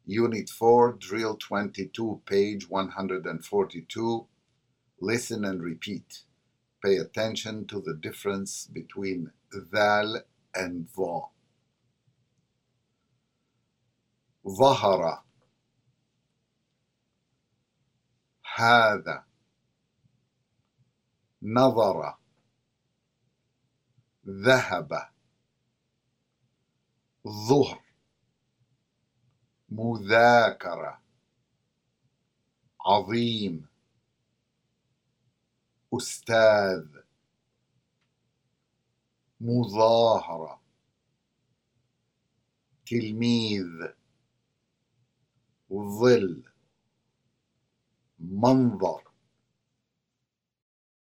Unit 4, Drill 22, page 142. Listen and repeat. Pay attention to the difference between ذال and ظا. ظهر. هذا. نظر. ذهب. ظهر. مذاكرة. عظيم. أستاذ. مظاهرة. تلميذ. ظل. منظر.